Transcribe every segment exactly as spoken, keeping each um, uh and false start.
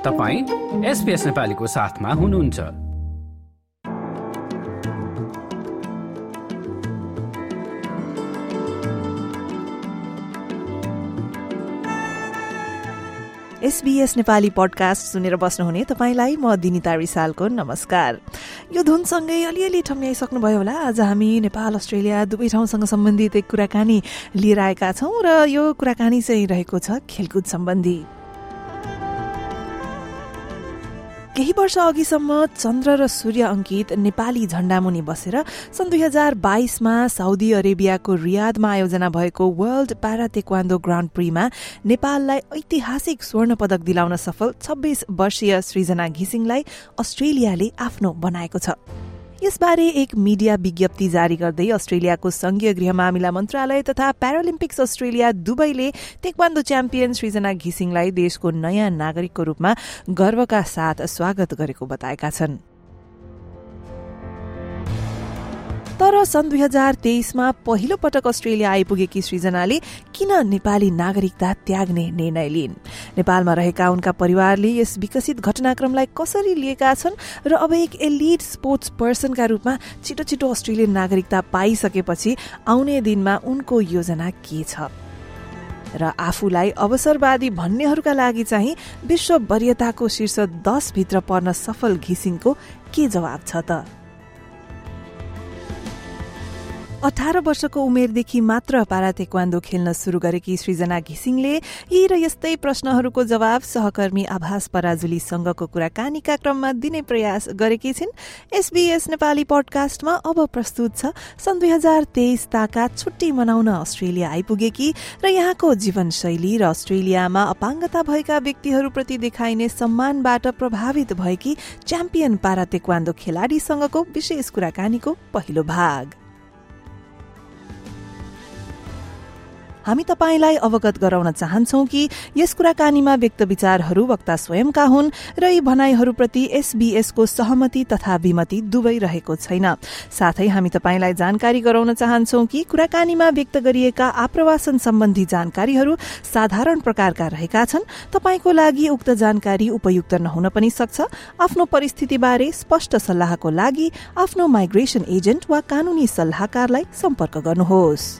तपाईं एसबीएस नेपालीको साथमा हुनुहुन्छ। एसबीएस नेपाली पडकास्ट सुनेर बस्नुहुने तपाईलाई म दिनिता रिसालको नमस्कार। यो धुनसँगै अलिअलि ठम्याइसक्नुभयो होला। आज हामी नेपाल अस्ट्रेलिया दुवै ठाउँसँग सम्बन्धित एक कुराकानी लिएर आएका छौं र यो कुराकानी चाहिँ रहेको छ खेलकुद सम्बन्धी। केही वर्ष अघिसम्म चन्द्र र सूर्य अंकित नेपाली झण्डामुनि बसेर सन् दुई हजार बाइसमा साउदी अरेबियाको रियादमा आयोजना भएको वर्ल्ड प्यारा ताइक्वान्डो ग्रान्ड प्रीमा नेपाललाई ऐतिहासिक स्वर्ण पदक दिलाउन सफल छब्बीस वर्षीय सृजना घिसिङलाई अस्ट्रेलियाले आफ्नो बनाएको छ। यसबारे एक मिडिया विज्ञप्ति जारी गर्दै अस्ट्रेलियाको संघीय गृह मामिला मन्त्रालय तथा प्यारालिम्पिक्स अस्ट्रेलिया दुवैले ताइक्वान्डो च्याम्पियन सृजना घिसिङलाई देशको नयाँ नागरिकको रूपमा गर्वका साथ स्वागत गरेको बताएका छन्। तर सन् दुई हजार तेइसमा पहिलो पटक अस्ट्रेलिया आइपुगेकी सृजनाले किन नेपाली नागरिकता त्याग्ने निर्णय लिइन्? नेपालमा रहेका उनका परिवारले यस विकसित घटनाक्रमलाई कसरी लिएका छन् र अब एक एलिट स्पोर्ट्स पर्सनका रूपमा छिटो छिटो अस्ट्रेलियन नागरिकता पाइसकेपछि आउने दिनमा उनको योजना के छ र आफूलाई अवसरवादी भन्नेहरूका लागि चाहिँ विश्व वरियताको शीर्ष दस भित्र पर्न सफल घिसिङको के जवाब छ त? अठार वर्षको उमेरदेखि मात्र प्यारा ताइक्वान्डो खेल्न शुरू गरेकी सृजना घिसिङले यी र यस्तै प्रश्नहरूको जवाब सहकर्मी आभास पराजुलीसँगको कुराकानीका क्रममा दिने प्रयास गरेकी छिन्। एसबीएस नेपाली पडकास्टमा अब प्रस्तुत छ सन् दुई हजार तेइस ताका छुट्टी मनाउन अस्ट्रेलिया आइपुगेकी र यहाँको जीवनशैली र अस्ट्रेलियामा अपाङ्गता भएका व्यक्तिहरूप्रति देखाइने सम्मानबाट प्रभावित भएकी च्याम्पियन प्यारा ताइक्वान्डो खेलाडीसँगको विशेष कुराकानीको पहिलो भाग। हामी तपाईलाई अवगत गराउन चाहन्छौं कि यस कुराकानीमा व्यक्त विचारहरू वक्ता स्वयंका हुन् र यी भनाइहरूप्रति एसबीएसको सहमति तथा विमति दुवै रहेको छैन। साथै हामी तपाईलाई जानकारी गराउन चाहन्छौं कि कुराकानीमा व्यक्त गरिएका आप्रवासन सम्बन्धी जानकारीहरू साधारण प्रकारका रहेका छन्। तपाईको लागि उक्त जानकारी उपयुक्त नहुन पनि सक्छ। आफ्नो परिस्थितिबारे स्पष्ट सल्लाहको लागि आफ्नो माइग्रेसन एजेन्ट वा कानूनी सल्लाहकारलाई सम्पर्क गर्नुहोस्।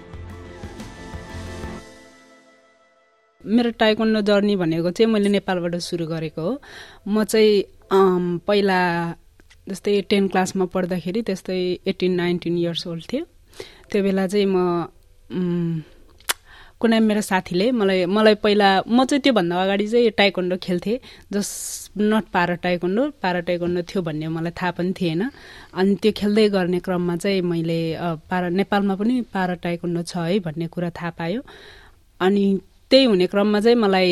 मेरो ताइक्वान्डो जर्नी भनेको चाहिँ मैले नेपालबाट सुरु गरेको हो। म चाहिँ पहिला जस्तै टेन क्लासमा पढ्दाखेरि त्यस्तै एटिन नाइन्टिन इयर्स ओल्ड थियो। त्यो बेला चाहिँ म कुनै मेरो साथीले मलाई मलाई पहिला म चाहिँ त्योभन्दा अगाडि चाहिँ ताइक्वान्डो खेल्थेँ, जस नट पारा ताइक्वान्डो पारा ताइक्वान्डो थियो भन्ने मलाई थाहा पनि थिएन। अनि त्यो खेल्दै गर्ने क्रममा चाहिँ मैले पारा नेपालमा पनि पारा ताइक्वान्डो छ है भन्ने कुरा थाहा पायो। अनि त्यही हुने क्रममा चाहिँ मलाई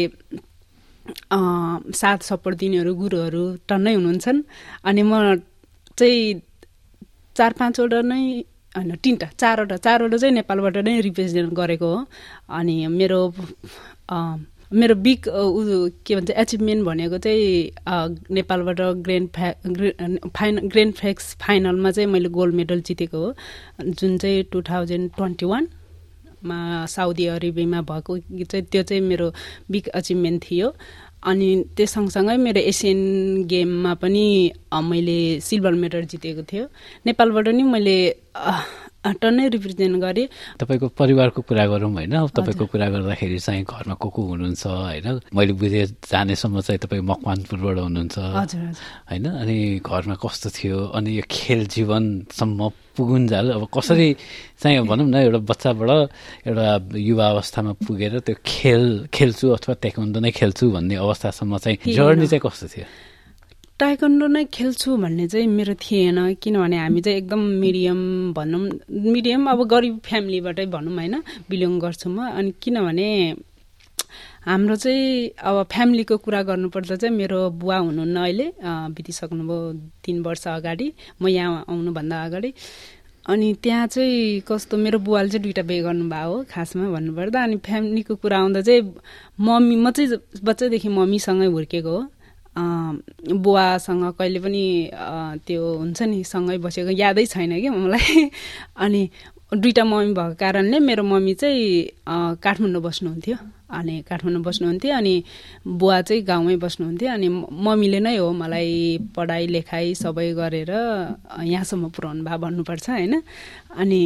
साथ सपोर्ट दिनेहरू गुरुहरू टन्नै हुनुहुन्छन्। अनि म चाहिँ चार पाँचवटा नै होइन तिनवटा चारवटा चारवटा चाहिँ नेपालबाट नै रिप्रेजेन्ट गरेको हो। अनि मेरो मेरो बिग के भन्छ एचिभमेन्ट भनेको चाहिँ नेपालबाट ग्रेन्ड फ्या फाइन ग्रेन्ड फ्याक्स फाइनलमा चाहिँ मैले गोल्ड मेडल जितेको हो, जुन चाहिँ टु थाउजन्ड ट्वेन्टी वान मा साउदी अरेबियामा भएको चाहिँ त्यो चाहिँ मेरो बिग अचिभमेन्ट थियो। अनि त्यो सँगसँगै मेरो एसियन गेममा पनि मैले सिल्भर मेडल जितेको थियो। नेपालबाट नि मैले टन्नै रिप्रेजेन्ट गरेँ। तपाईँको परिवारको कुरा गरौँ होइन, तपाईँको कुरा गर्दाखेरि चाहिँ घरमा को को हुनुहुन्छ होइन, मैले बुझे जानेसम्म चाहिँ तपाईँ मकवानपुरबाट हुनुहुन्छ होइन। अनि घरमा कस्तो थियो, अनि यो खेल जीवनसम्म पुगुन्जाल अब कसरी चाहिँ भनौँ न एउटा बच्चाबाट एउटा युवा अवस्थामा पुगेर त्यो खेल खेल्छु अथवा ताइक्वान्डो नै खेल्छु भन्ने अवस्थासम्म चाहिँ जर्नी चाहिँ कस्तो थियो? ताइक्वान्डो नै खेल्छु भन्ने चाहिँ मेरो थिएन, किनभने हामी चाहिँ एकदम मिडियम भनौँ मिडियम अब गरिब फ्यामिलीबाटै भनौँ होइन बिलोङ गर्छु म। अनि किनभने हाम्रो चाहिँ अब फ्यामिलीको कुरा गर्नुपर्दा चाहिँ मेरो बुवा हुनुहुन्न, अहिले बितिसक्नुभयो तीन वर्ष अगाडि, म यहाँ आउनुभन्दा अगाडि। अनि त्यहाँ चाहिँ कस्तो मेरो बुवाले चाहिँ दुईवटा बिहे गर्नुभएको हो खासमा भन्नुपर्दा। अनि फ्यामिलीको कुरा आउँदा चाहिँ मम्मी म चाहिँ बच्चादेखि मम्मीसँगै हुर्केको हो। बुवासँग कहिले पनि त्यो हुन्छ नि सँगै बसेको यादै छैन कि मलाई। अनि दुईवटा मम्मी भएको कारणले मेरो मम्मी चाहिँ काठमाडौँ बस्नुहुन्थ्यो अनि काठमाडौँ बस्नुहुन्थ्यो अनि बुवा चाहिँ गाउँमै बस्नुहुन्थ्यो अनि मम्मीले नै हो मलाई पढाइ लेखाइ सबै गरेर यहाँसम्म पुर्याउनु भए भन्नुपर्छ होइन। अनि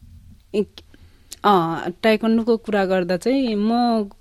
ताइक्वान्डोको कुरा गर्दा चाहिँ म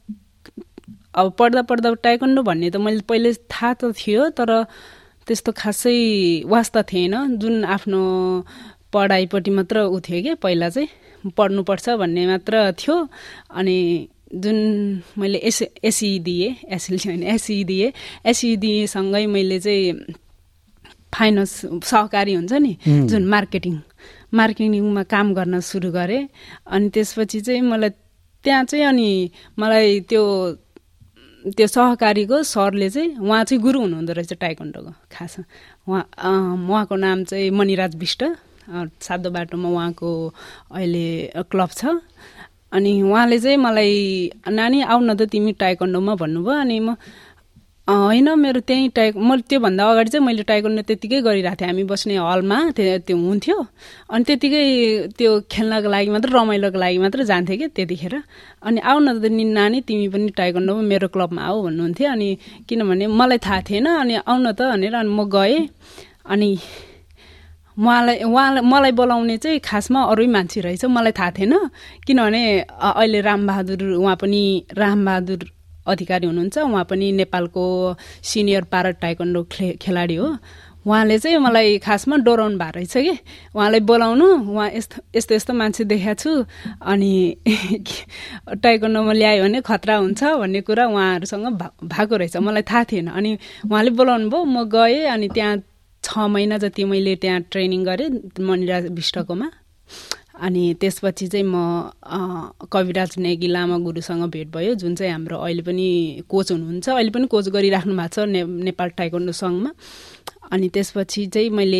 अब पढ्दा पढ्दा ताइक्वान्डो भन्ने त मैले पहिले थाहा त थियो तर त्यस्तो खासै वास्ता थिएन, जुन आफ्नो पढाइपट्टि मात्र उ थियो कि पहिला चाहिँ पढ्नुपर्छ भन्ने मात्र थियो। अनि जुन मैले एस एसई दिएँ एसएलसी होइन एसई दिएँ एसई दिएसँगै मैले चाहिँ फाइनेन्स सहकारी हुन्छ नि जुन मार्केटिङ मार्केटिङमा काम गर्न सुरु गरेँ। अनि त्यसपछि चाहिँ मलाई त्यहाँ चाहिँ अनि मलाई त्यो त्यो सहकारीको सरले चाहिँ उहाँ चाहिँ गुरु हुनुहुँदो रहेछ ताइक्वान्डोको खास। उहाँ उहाँको नाम चाहिँ मणिराज विष्ट, सातो बाटोमा उहाँको अहिले क्लब छ। अनि उहाँले चाहिँ मलाई नानी आउ न त तिमी ताइक्वान्डोमा भन्नुभयो। अनि म होइन मेरो त्यहीँ टाइ म त्योभन्दा अगाडि चाहिँ मैले ताइक्वान्डो त्यतिकै गरिरहेको थिएँ, हामी बस्ने हलमा त्यो त्यो हुन्थ्यो अनि त्यतिकै त्यो खेल्नको लागि मात्र रमाइलोको लागि मात्र जान्थेँ कि त्यतिखेर। अनि आउ न त नि नानी तिमी पनि ताइक्वान्डोमा मेरो क्लबमा आऊ भन्नुहुन्थ्यो। अनि किनभने मलाई थाहा थिएन अनि आउ न त भनेर अनि म गएँ। अनि उहाँलाई उहाँलाई मलाई बोलाउने चाहिँ खासमा अरू मान्छे रहेछ, मलाई थाहा थिएन किनभने अहिले रामबहादुर उहाँ पनि रामबहादुर अधिकारी हुनुहुन्छ, उहाँ पनि नेपालको सिनियर पारा ताइक्वान्डो खेलाडी हो। उहाँले चाहिँ मलाई खासमा डराउनु भएको रहेछ कि उहाँलाई बोलाउनु, उहाँ यस्तो यस्तो यस्तो मान्छे देखाएको छु अनि ताइक्वान्डोमा ल्यायो भने खतरा हुन्छ भन्ने कुरा उहाँहरूसँग भएको रहेछ, मलाई थाहा थिएन। अनि उहाँले बोलाउनु भयो, म गएँ। अनि त्यहाँ छ महिना जति मैले त्यहाँ ट्रेनिङ गरेँ मणिराज विष्टकोमा। अनि त्यसपछि चाहिँ म कविराज नेगी लामा गुरुसँग भेट भयो, जुन चाहिँ हाम्रो अहिले पनि कोच हुनुहुन्छ, अहिले पनि कोच गरिराख्नु भएको छ ने, नेपाल ताइक्वान्डो सङ्घमा। अनि त्यसपछि चाहिँ मैले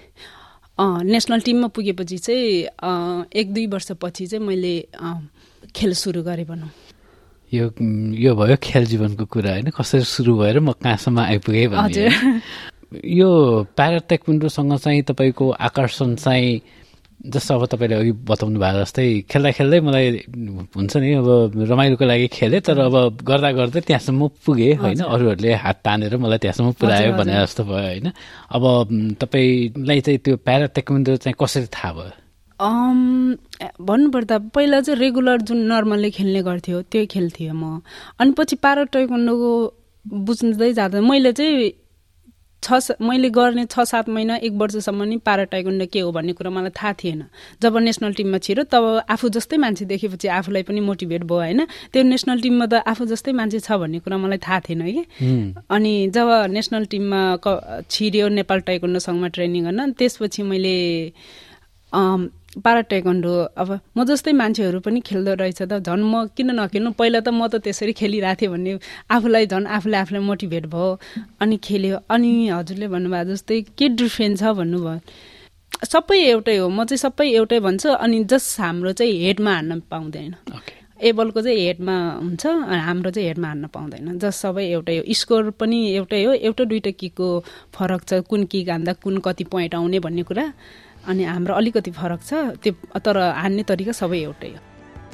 नेसनल टिममा पुगेपछि चाहिँ एक दुई वर्षपछि चाहिँ मैले खेल सुरु गरेँ भनौँ। यो यो भयो खेल जीवनको कुरा होइन, कसरी सुरु भएर म कहाँसम्म आइपुगेँ भन्ने। यो प्यारा ताइक्वान्डोसँग चाहिँ तपाईँको आकर्षण चाहिँ जस्तो अब तपाईँले अघि बताउनु भएको जस्तै खेल्दा खेल्दै मलाई हुन्छ नि अब रमाइलोको लागि खेलेँ, तर अब गर्दा गर्दै त्यहाँसम्म पुगेँ होइन, अरूहरूले हात तानेर मलाई त्यहाँसम्म पुऱ्यायो भने जस्तो भयो होइन। अब तपाईँलाई चाहिँ त्यो प्यारा ताइक्वान्डो चाहिँ कसरी थाहा भयो? भन्नुपर्दा पहिला चाहिँ रेगुलर जुन नर्मल्ली खेल्ने गर्थ्यो त्यही खेल्थेँ म। अनि पछि प्यारा ताइक्वान्डोको बुझ्दै जाँदा मैले चाहिँ छ मैले गर्ने छ सात महिना एक वर्षसम्म नि प्यारा ताइक्वान्डो के हो भन्ने कुरा मलाई थाहा थिएन। जब नेसनल टिममा छिरो तब आफू जस्तै मान्छे देखेपछि आफूलाई पनि मोटिभेट भयो होइन। त्यो नेसनल टिममा त आफू जस्तै मान्छे छ भन्ने कुरा मलाई थाहा थिएन कि। अनि जब नेसनल टिममा छिर्यो नेपाल ताइक्वान्डो सङ्घमा ट्रेनिङ गर्न, त्यसपछि मैले प्यारा ताइक्वान्डो अब म जस्तै मान्छेहरू पनि खेल्दो रहेछ त झन् म किन नखेल्नु, पहिला त म त त्यसरी खेलिरहेको थिएँ भन्ने आफूलाई झन् आफूले आफूलाई मोटिभेट भयो। अनि खेल्यो। अनि हजुरले भन्नुभयो जस्तै के डिफ्रेन्स छ भन्नुभयो, सबै एउटै हो, म चाहिँ सबै एउटै भन्छु। अनि जस हाम्रो चाहिँ हेडमा हान्न पाउँदैन, एबलको चाहिँ हेडमा हुन्छ, हाम्रो चाहिँ हेडमा हान्न पाउँदैन। जस सबै एउटै हो, स्कोर पनि एउटै हो, एउटा दुइटा किकको फरक छ, कुन किक हान्दा कुन कति पोइन्ट आउने भन्ने कुरा। अनि हाम्रो अलिकति फरक छ त्यो, तर हान्ने तरिका सबै एउटै हो।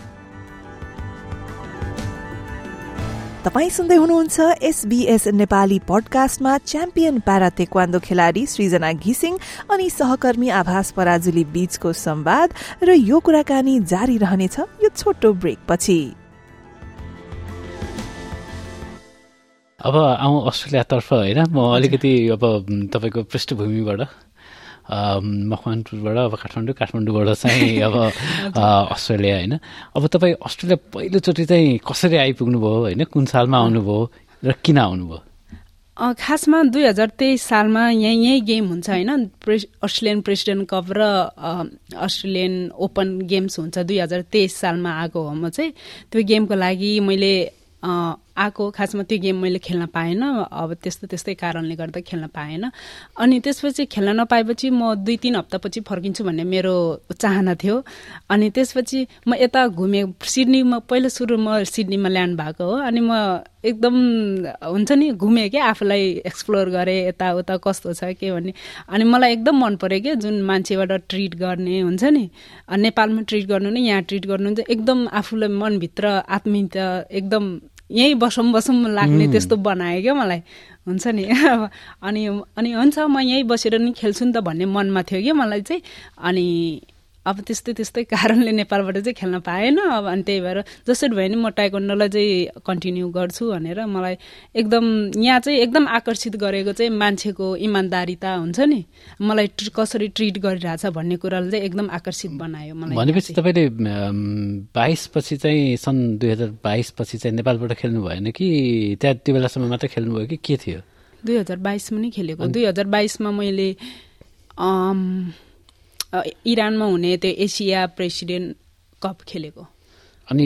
तपाईँ सुन्दै हुनुहुन्छ एसबीएस नेपाली पडकास्टमा च्याम्पियन प्यारा ताइक्वान्डो खेलाडी सृजना घिसिङ अनि सहकर्मी आभास पराजुली बीचको संवाद, र यो कुराकानी जारी रहनेछ यो छोटो ब्रेक पछि। अब आउँ अस्ट्रेलियातर्फ होइन, म अलिकति अब तपाईँको पृष्ठभूमिबाट मकवानपुरबाट अब काठमाडौँ काठमाडौँबाट चाहिँ अब अस्ट्रेलिया होइन। अब तपाईँ अस्ट्रेलिया पहिलोचोटि चाहिँ कसरी आइपुग्नु भयो होइन, कुन सालमा आउनुभयो र किन आउनुभयो? खासमा दुई हजार तेइस सालमा यहीँ यहीँ गेम हुन्छ होइन, प्रेस अस्ट्रेलियन प्रेसिडेन्ट कप र अस्ट्रेलियन ओपन गेम्स हुन्छ, दुई हजार तेइस सालमा आएको हो। म चाहिँ त्यो गेमको लागि मैले आएको खासमा त्यो गेम मैले खेल्न पाएन अब त्यस्तो त्यस्तै कारणले गर्दा खेल्न पाएन अनि त्यसपछि खेल्न नपाएपछि म दुई तीन हप्तापछि फर्किन्छु भन्ने मेरो चाहना थियो अनि त्यसपछि म यता घुमेँ सिडनीमा पहिलो सुरु म सिडनीमा ल्यान्ड भएको हो अनि म एकदम हुन्छ नि घुमेँ क्या आफूलाई एक्सप्लोर गरेँ यताउता कस्तो छ के भन्ने अनि मलाई एकदम मन पर्यो क्या जुन मान्छेबाट ट्रिट गर्ने हुन्छ नि नेपालमा ट्रिट गर्नु नि यहाँ ट्रिट गर्नु चाहिँ एकदम आफूलाई मनभित्र आत्मीयता एकदम यहीँ बसौँ बसौँ लाग्ने त्यस्तो बनायो क्या मलाई हुन्छ नि अनि अनि हुन्छ म यहीँ बसेर नि खेल्छु नि त भन्ने मनमा थियो कि मलाई चाहिँ अनि अब त्यस्तै त्यस्तै कारणले नेपालबाट चाहिँ खेल्न पाएन अब अनि त्यही भएर जसरी भयो नि म ताइक्वान्डोलाई चाहिँ कन्टिन्यू गर्छु भनेर मलाई एकदम यहाँ चाहिँ एकदम आकर्षित गरेको चाहिँ मान्छेको इमान्दारिता हुन्छ नि मलाई कसरी ट्रिट गरिरहेछ भन्ने कुराले चाहिँ एकदम आकर्षित बनायो मलाई भनेपछि तपाईँले बाइस पछि चाहिँ सन् दुई हजार बाइस पछि चाहिँ नेपालबाट खेल्नु भएन कि त्यहाँ त्यो बेलासम्म मात्र खेल्नुभयो कि के थियो दुई हजार बाइसमा नै खेलेको दुई हजार बाइसमा मैले इरानमा हुने त्यो एसिया प्रेसिडेन्ट कप खेलेको अनि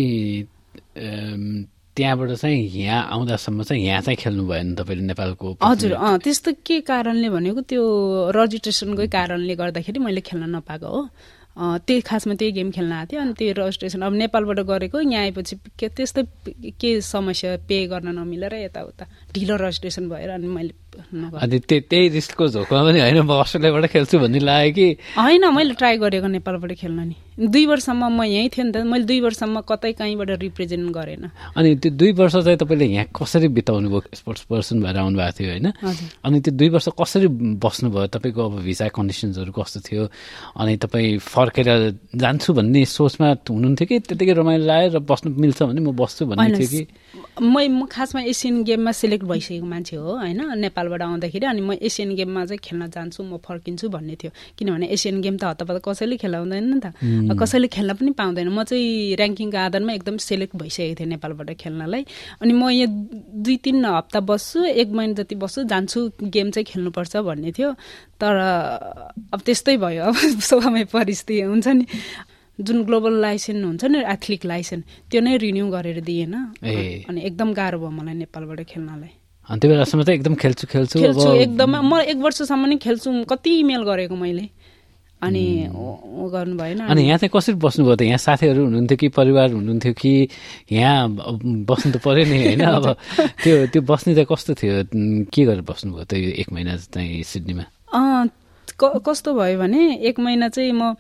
त्यहाँबाट चाहिँ यहाँ आउँदासम्म चाहिँ यहाँ चाहिँ खेल्नु भएन तपाईँले नेपालको हजुर अँ त्यस्तो के कारणले भनेको त्यो रजिस्ट्रेसनकै कारणले गर्दाखेरि मैले खेल्न नपाएको हो त्यही खासमा त्यही गेम खेल्न आएको थियो अनि त्यो रजिस्ट्रेसन अब नेपालबाट गरेको यहाँ आएपछि के त्यस्तो के समस्या पे गर्न नमिलेर यताउता ढिलो रजिस्ट्रेसन भएर अनि मैले अनि त्यही रिस्कको झोकमा पनि होइन म अस्ट्रेलियाबाट खेल्छु भन्ने लाग्यो कि होइन मैले ट्राई गरेको नेपालबाट खेल्न नि दुई वर्षसम्म म यहीँ थिएँ नि त मैले दुई वर्षसम्म कतै कहीँबाट रिप्रेजेन्ट गरेन अनि त्यो दुई वर्ष चाहिँ तपाईँले यहाँ कसरी बिताउनु भयो स्पोर्ट्स पर्सन भएर आउनु भएको थियो होइन अनि त्यो दुई वर्ष कसरी बस्नुभयो तपाईँको अब भिसा कन्डिसन्सहरू कस्तो थियो अनि तपाईँ फर्केर जान्छु भन्ने सोचमा हुनुहुन्थ्यो कि त्यतिकै रमाइलो लाग्यो र बस्नु मिल्छ भने म बस्छु भन्ने थियो कि म म खासमा एसियन गेममा सिलेक्ट भइसकेको मान्छे हो होइन नेपालबाट आउँदाखेरि अनि म एसियन गेममा चाहिँ खेल्न जान्छु म फर्किन्छु भन्ने थियो किनभने एसियन गेम त हतपत कसैले खेलाउँदैन नि त कसैले खेल्न पनि पाउँदैन म चाहिँ ऱ्याङ्किङको आधारमा एकदम सेलेक्ट भइसकेको थिएँ नेपालबाट खेल्नलाई अनि म यहाँ दुई तिन हप्ता बस्छु एक महिना जति बस्छु जान्छु गेम चाहिँ खेल्नुपर्छ भन्ने थियो तर अब त्यस्तै भयो अब समय परिस्थिति हुन्छ नि जुन ग्लोबल लाइसेन्स हुन्छ नि एथलिक लाइसेन्स त्यो नै रिन्यू गरेर दिएन अनि एकदम गाह्रो भयो मलाई नेपालबाट खेल्नलाई अनि त्यो बेलासम्म चाहिँ एकदम खेल्छु खेल्छु खेल्छु एकदम म एक वर्षसम्म नै खेल्छु कति इमेल गरेको मैले अनि गर्नु भएन अनि यहाँ चाहिँ कसरी बस्नुभयो त यहाँ साथीहरू हुनुहुन्थ्यो कि परिवार हुनुहुन्थ्यो कि यहाँ बस्नु त पऱ्यो नि होइन अब त्यो त्यो बस्ने चाहिँ कस्तो थियो के गरेर बस्नुभयो त यो एक महिना चाहिँ सिडनीमा कस्तो भयो भने एक महिना चाहिँ म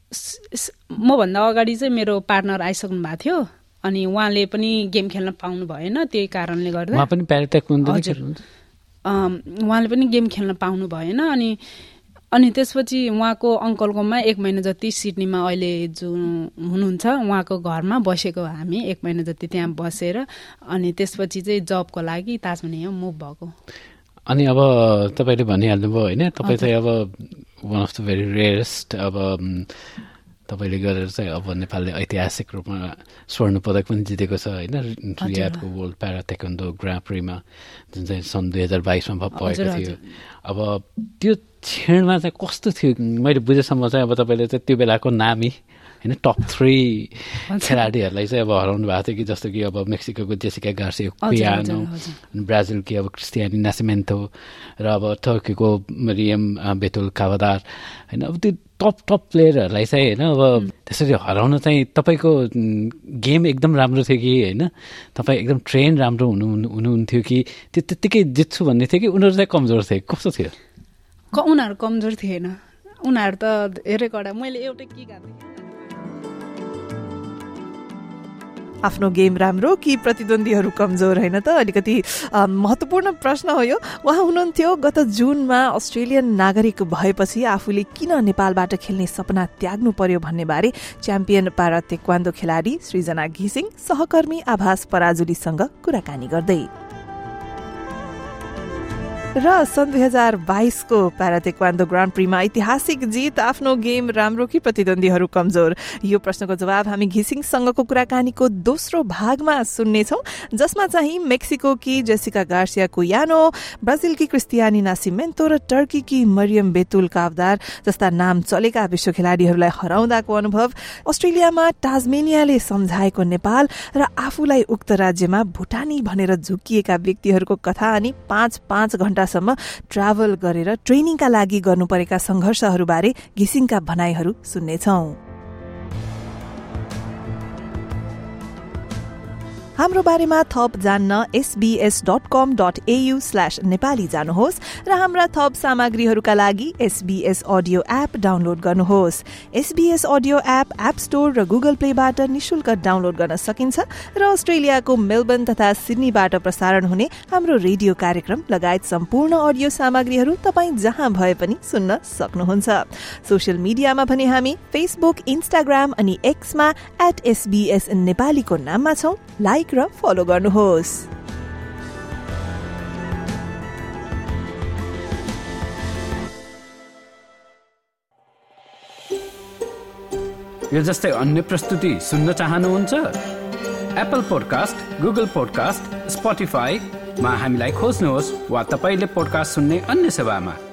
मभन्दा अगाडि चाहिँ मेरो पार्टनर आइसक्नु भएको थियो अनि उहाँले पनि गेम खेल्न पाउनु भएन त्यही कारणले गर्दा उहाँ पनि प्याराताइक्वान्डो खेल्नुहुन्छ उहाँले पनि गेम खेल्न पाउनु भएन अनि अनि त्यसपछि उहाँको अङ्कलकोमा एक महिना जति सिडनीमा अहिले जुन हुनुहुन्छ उहाँको घरमा बसेको हामी एक महिना जति त्यहाँ बसेर अनि त्यसपछि चाहिँ जबको लागि ताजमानिया मुभ भएको अनि अब तपाईँले भनिहाल्नुभयो होइन तपाईँ चाहिँ अब one of the very rarest अब तपाईँले गरेर चाहिँ अब नेपालले ऐतिहासिक रूपमा स्वर्ण पदक पनि जितेको छ होइन रियादको वर्ल्ड प्यारा ताइक्वान्डो ग्रान्ड प्रीमा जुन चाहिँ सन् दुई हजार बाइसमा भएको थियो अब त्यो क्षणमा चाहिँ कस्तो थियो मैले बुझेसम्म चाहिँ अब तपाईँले चाहिँ त्यो बेलाको नामी होइन टप थ्री खेलाडीहरूलाई चाहिँ अब हराउनु भएको थियो कि जस्तो कि अब मेक्सिकोको जेसिका गार्सिया क्वियानो ब्राजिलकी अब क्रिस्टियानी नासिमेन्तो र अब टर्कीको मरियम बेतुल कावादार होइन अब त्यो टप टप प्लेयरहरूलाई चाहिँ होइन अब त्यसरी हराउन चाहिँ तपाईँको गेम एकदम राम्रो थियो कि होइन तपाईँ एकदम ट्रेन राम्रो हुनु हुनुहुन्थ्यो कि त्यो त्यत्तिकै जित्छु भन्ने थियो कि उनीहरू चाहिँ कमजोर थिए कस्तो थियो उनीहरू कमजोर थिएन उनीहरू त धेरै कडा मैले एउटै के गाएको आफ्नो गेम राम्रो कि प्रतिद्वन्दीहरू कमजोर होइन त अलिकति महत्त्वपूर्ण प्रश्न हो यो उहाँ हुनुहुन्थ्यो गत जुनमा अस्ट्रेलियन नागरिक भएपछि आफूले किन नेपालबाट खेल्ने सपना त्याग्नु पर्यो भन्ने बारे च्याम्पियन पारा ताइक्वान्डो खेलाडी सृजना घिसिङ सहकर्मी आभास पराजुलीसँग कुराकानी गर्दै र सन् दुई हजार बाइसको प्यारा ताइक्वान्डो ग्रान्ड प्रीमा ऐतिहासिक जित, आफ्नो गेम राम्रो कि प्रतिद्वन्दीहरू कमजोर? यो प्रश्नको जवाब हामी घिसिङसँगको कुराकानीको दोस्रो भागमा सुन्नेछौँ, जसमा चाहिँ मेक्सिकोकी जेसिका गार्सिया कुयानो, ब्राजिलकी क्रिस्टियानी नासिमेन्तो र टर्कीकी मरियम बेतुल कावदार जस्ता नाम चलेका विश्व खेलाड़ीहरूलाई हराउँदाको अनुभव, अस्ट्रेलियामा टाजमेनियाले सम्झाएको नेपाल र आफूलाई उक्त राज्यमा भुटानी भनेर झुकिएका व्यक्तिहरूको कथा अनि पाँच पाँच घण्टासम्म ट्राभल गरेर ट्रेनिङका लागि गर्नु परेका संघर्षहरूबारे घिसिङका भनाइहरू सुन्नेछौं। हाम्रो बारेमा थप जान्न SBS dot com dot AU slash Nepali जानुहोस् र हाम्रा थप सामग्रीहरूका लागि एसबीएस अडियो एप डाउनलोड गर्नुहोस्। SBS audio app app store र गुगल प्लेबाट निशुल्क डाउनलोड गर्न सकिन्छ र अस्ट्रेलियाको मेलबर्न तथा सिडनीबाट प्रसारण हुने हाम्रो रेडियो कार्यक्रम लगायत सम्पूर्ण अडियो सामग्रीहरू तपाईँ जहाँ भए पनि सुन्न सक्नुहुन्छ। सोशल मिडियामा भने हामी फेसबुक, इन्स्टाग्राम अनि एक्समा एट एसबीएस नेपालीको नाममा छौं। लाइक र फलो गर्नुहोस्। यो जस्तै अन्य प्रस्तुति सुन्न चाहनुहुन्छ? एप्पल पोडकास्ट, गुगल पोडकास्ट, स्पोटिफाईमा हामीलाई खोज्नुहोस् वा तपाईले पोडकास्ट सुन्ने अन्य सेवामा।